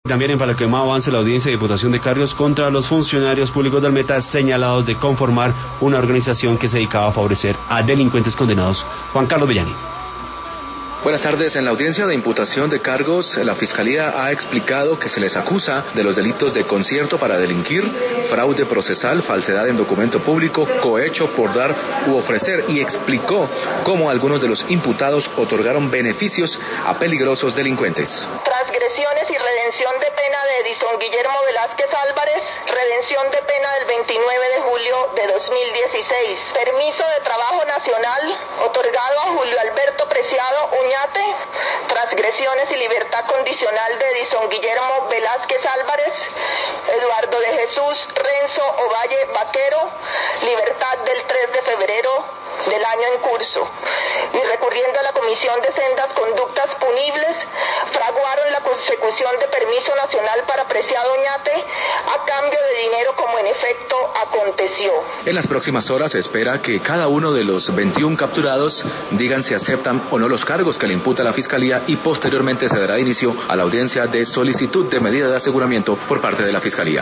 También en Paloquemao avanza la audiencia de imputación de cargos contra los funcionarios públicos del Meta señalados de conformar una organización que se dedicaba a favorecer a delincuentes condenados. Juan Carlos Villani. Buenas tardes. En la audiencia de imputación de cargos, la Fiscalía ha explicado que se les acusa de los delitos de concierto para delinquir, fraude procesal, falsedad en documento público, cohecho por dar u ofrecer, y explicó cómo algunos de los imputados otorgaron beneficios a peligrosos delincuentes. Transgresiones y redención de pena de Edison Guillermo Velázquez Álvarez, redención de pena del 29 de julio de 2016, permiso de trabajo nacional otorgado a Julio Alberto Preciado Uñate, transgresiones y libertad condicional de Edison Guillermo Velázquez Álvarez, Eduardo de Jesús Renzo Ovalle Vaquero, libertad del 3 de febrero del año en curso. Y recurriendo a la Comisión de Sendas Conductas Punibles, fraguaron la consecución de permiso nacional para Preciado Oñate a cambio de dinero, como en efecto aconteció. En las próximas horas se espera que cada uno de los 21 capturados digan si aceptan o no los cargos que le imputa la Fiscalía, y posteriormente se dará inicio a la audiencia de solicitud de medida de aseguramiento por parte de la Fiscalía.